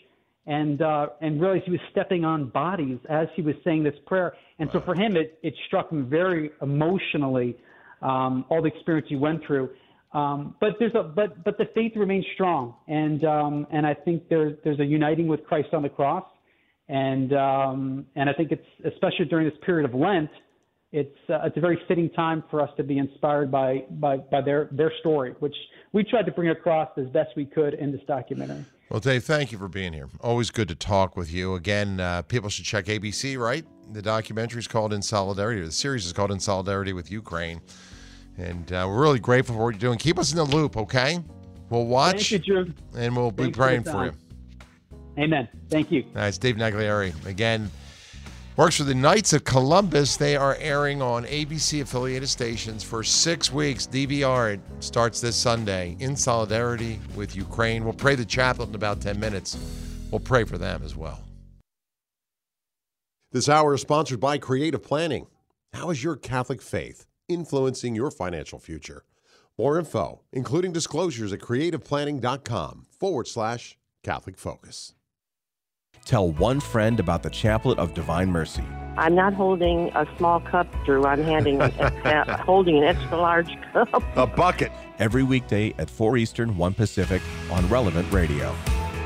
J: and uh, and realized he was stepping on bodies as he was saying this prayer. And wow. so for him, it, it struck him very emotionally, um, all the experience he went through. Um, but there's a but but the faith remains strong, and um, and I think there's there's a uniting with Christ on the cross, and um, and I think it's especially during this period of Lent, it's uh, it's a very fitting time for us to be inspired by by by their their story, which we tried to bring across as best we could in this documentary.
D: Well, Dave, thank you for being here. Always good to talk with you. Again, uh, people should check A B C, right? The documentary is called In Solidarity. The series is called In Solidarity with Ukraine. And uh, we're really grateful for what you're doing. Keep us in the loop, okay? We'll watch.
J: Thank you, Drew.
D: And we'll
J: Thanks
D: be praying
J: for,
D: for you.
J: Amen. Thank you.
D: All right, it's Dave Naglieri. Again, works for the Knights of Columbus. They are airing on A B C affiliated stations for six weeks. D V R. It starts this Sunday. In Solidarity with Ukraine. We'll pray the chaplet in about ten minutes. We'll pray for them as well.
H: This hour is sponsored by Creative Planning. How is your Catholic faith influencing your financial future? More info, including disclosures at creativeplanning.com forward slash Catholic Focus.
A: Tell one friend about the Chaplet of Divine Mercy.
K: I'm not holding a small cup, Drew. I'm handing uh, holding an extra large cup.
A: A bucket. Every weekday at four Eastern, one Pacific on Relevant Radio.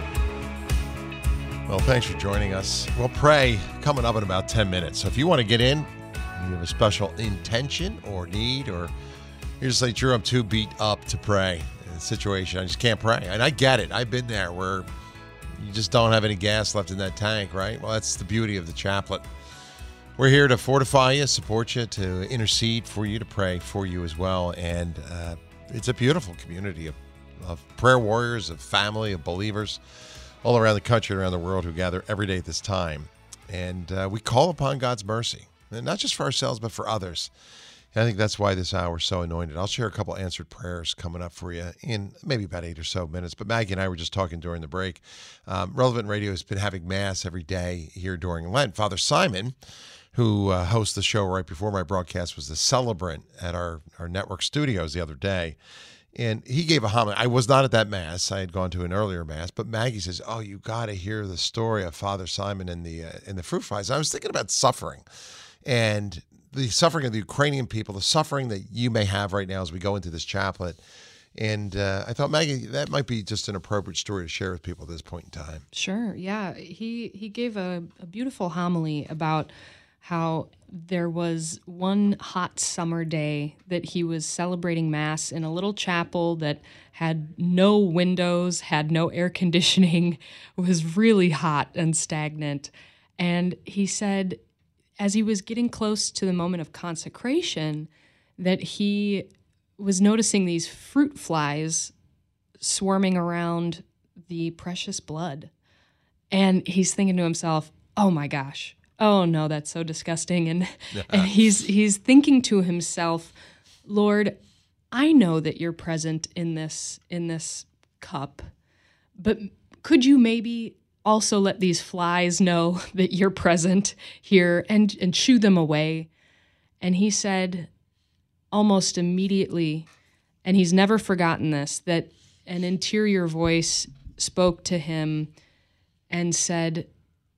D: Well, thanks for joining us. We'll pray coming up in about ten minutes. So if you want to get in, you have a special intention or need, or you're just like, Drew, I'm too beat up to pray in a situation. I just can't pray. And I get it. I've been there where you just don't have any gas left in that tank, right? Well, that's the beauty of the chaplet. We're here to fortify you, support you, to intercede for you, to pray for you as well. And uh, it's a beautiful community of, of prayer warriors, of family, of believers all around the country and around the world who gather every day at this time. And uh, we call upon God's mercy, and not just for ourselves, but for others. And I think that's why this hour is so anointed. I'll share a couple answered prayers coming up for you in maybe about eight or so minutes. But Maggie and I were just talking during the break. Um, Relevant Radio has been having Mass every day here during Lent. Father Simon, who uh, hosts the show right before my broadcast, was the celebrant at our, our network studios the other day. And he gave a homily. I was not at that Mass. I had gone to an earlier Mass. But Maggie says, oh, you got to hear the story of Father Simon and the, uh, and the fruit flies. I was thinking about suffering and the suffering of the Ukrainian people, the suffering that you may have right now as we go into this chaplet. And uh, I thought, Maggie, that might be just an appropriate story to share with people at this point in time.
L: Sure, yeah. He, he gave a, a beautiful homily about how there was one hot summer day that he was celebrating Mass in a little chapel that had no windows, had no air conditioning, was really hot and stagnant. And he said, as he was getting close to the moment of consecration, that he was noticing these fruit flies swarming around the precious blood. And he's thinking to himself, oh my gosh, oh no, that's so disgusting. And, and he's he's thinking to himself, Lord, I know that you're present in this in this cup, but could you maybe also let these flies know that you're present here and, and shoo them away? And he said almost immediately, and he's never forgotten this, that an interior voice spoke to him and said,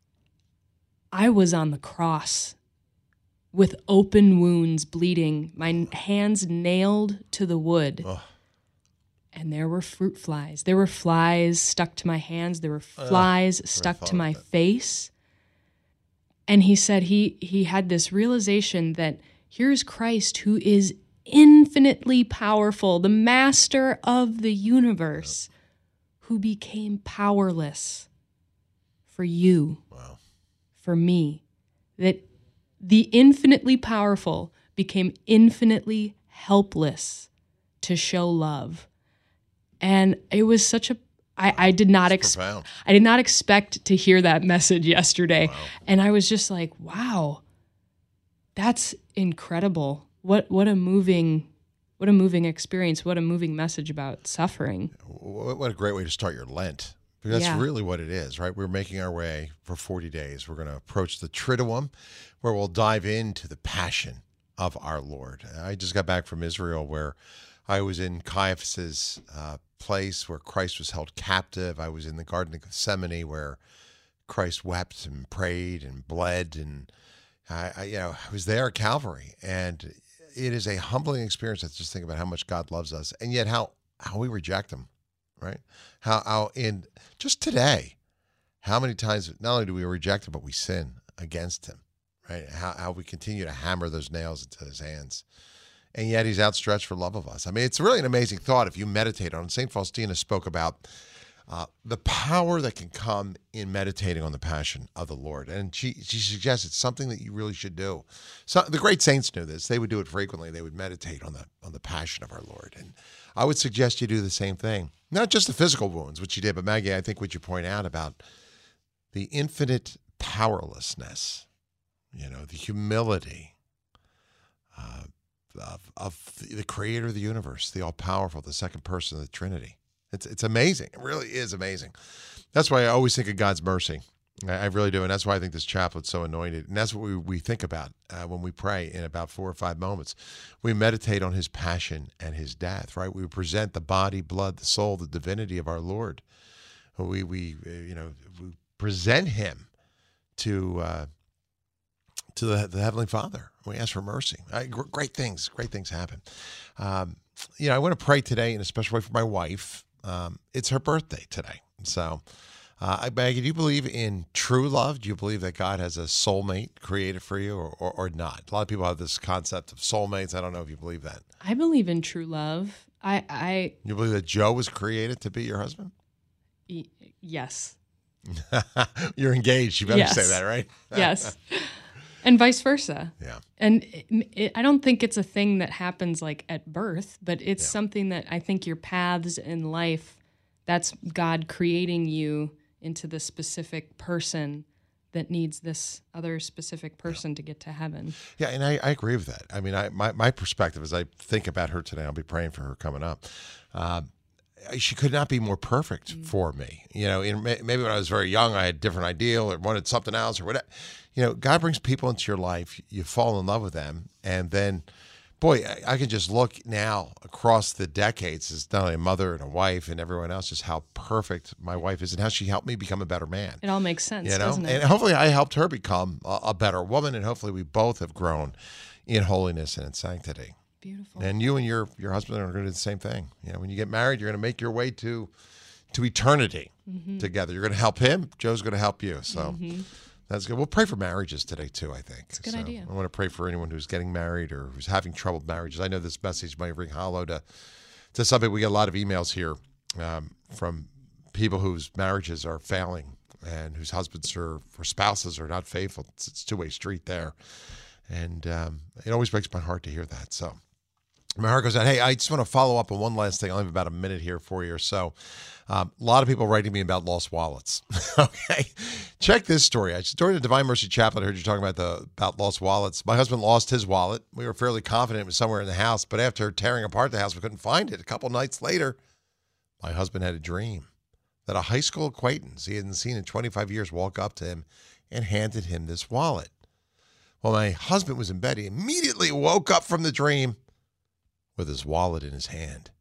L: I was on the cross with open wounds bleeding, my hands nailed to the wood. Ugh. And there were fruit flies. There were flies stuck to my hands. There were flies uh, stuck to my face. And he said he he had this realization that here's Christ, who is infinitely powerful, the master of the universe, yep. who became powerless for you,
D: wow.
L: for me. That the infinitely powerful became infinitely helpless to show love. And it was such a, I, I did not expect, I did not expect to hear that message yesterday. Wow. And I was just like, wow, that's incredible. What, what a moving, what a moving experience. What a moving message about suffering.
D: What a great way to start your Lent. Because that's
L: yeah.
D: really what it is, right? We're making our way for forty days. We're going to approach the Triduum, where we'll dive into the passion of our Lord. I just got back from Israel, where I was in Caiaphas's uh, place where Christ was held captive. I was in the Garden of Gethsemane, where Christ wept and prayed and bled, and I, I, you know, I was there at Calvary, and it is a humbling experience to just think about how much God loves us, and yet how how we reject Him, right? How how in just today, how many times not only do we reject Him, but we sin against Him, right? How how we continue to hammer those nails into His hands, and yet He's outstretched for love of us. I mean, it's really an amazing thought if you meditate on it. Saint Faustina spoke about Uh, the power that can come in meditating on the passion of the Lord. And she, she suggests it's something that you really should do. So the great saints knew this. They would do it frequently. They would meditate on the on the passion of our Lord. And I would suggest you do the same thing. Not just the physical wounds, which you did, but Maggie, I think what you point out about the infinite powerlessness, you know, the humility uh, of, of the creator of the universe, the all-powerful, the second person of the Trinity. It's it's amazing. It really is amazing. That's why I always think of God's mercy. I, I really do. And that's why I think this chaplet's so anointed. And that's what we, we think about uh, when we pray in about four or five moments. We meditate on His passion and His death, right? We present the body, blood, the soul, the divinity of our Lord. We, we you know, we present Him to uh, to the, the Heavenly Father. We ask for mercy. I, great things, great things happen. Um, you know, I want to pray today in a special way for my wife. Um, it's her birthday today. So, uh, Maggie, do you believe in true love? Do you believe that God has a soulmate created for you or, or, or not? A lot of people have this concept of soulmates. I don't know if you believe that.
L: I believe in true love. I, I
D: You believe that Joe was created to be your husband?
L: y- yes.
D: You're engaged. You better
L: Yes.
D: say that, right?
L: Yes. And vice versa.
D: Yeah.
L: And it, it, I don't think it's a thing that happens like at birth, but it's
D: Yeah.
L: something that I think your paths in life, that's God creating you into the specific person that needs this other specific person to get to heaven.
D: Yeah, and I, I agree with that. I mean, I my, my perspective as I think about her today, I'll be praying for her coming up. Um, she could not be more perfect mm. for me. You know, in, maybe when I was very young, I had a different ideal or wanted something else or whatever. You know, God brings people into your life, you fall in love with them, and then, boy, I, I can just look now across the decades as not only a mother and a wife and everyone else, just how perfect my wife is and how she helped me become a better man.
L: It all makes sense,
D: you know?
L: doesn't it?
D: And hopefully I helped her become a, a better woman, and hopefully we both have grown in holiness and in sanctity.
L: Beautiful.
D: And you and your your husband are going to do the same thing. You know, when you get married, you're going to make your way to to eternity mm-hmm. together. You're going to help him. Joe's going to help you. So mm-hmm. that's good. We'll pray for marriages today too, I think.
L: It's a good
D: so
L: idea.
D: I want to pray for anyone who's getting married or who's having troubled marriages. I know this message might ring hollow to to some people. We get a lot of emails here um, from people whose marriages are failing and whose husbands or, or spouses are not faithful. It's, it's a two-way street there. And um, it always breaks my heart to hear that. So my heart goes out. Hey, I just want to follow up on one last thing. I only have about a minute here for you or so. Um, a lot of people writing me about lost wallets. Okay, check this story. I during the Divine Mercy Chaplet, I heard you talking about the about lost wallets. My husband lost his wallet. We were fairly confident it was somewhere in the house, but after tearing apart the house, we couldn't find it. A couple nights later, my husband had a dream that a high school acquaintance he hadn't seen in twenty-five years walked up to him and handed him this wallet. Well, my husband was in bed. He immediately woke up from the dream with his wallet in his hand.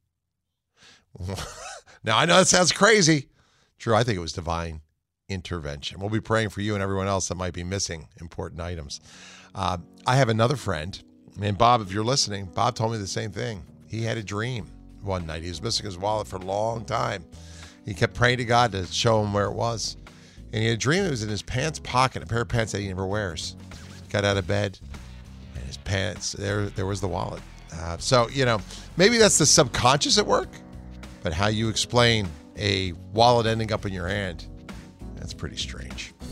D: Now, I know that sounds crazy. True, I think it was divine intervention. We'll be praying for you and everyone else that might be missing important items. Uh, I have another friend, and Bob, if you're listening, Bob told me the same thing. He had a dream one night. He was missing his wallet for a long time. He kept praying to God to show him where it was. And he had a dream it was in his pants pocket, a pair of pants that he never wears. Got out of bed, and his pants, there, there was the wallet. Uh, so, you know, maybe that's the subconscious at work, but how you explain a wallet ending up in your hand, that's pretty strange.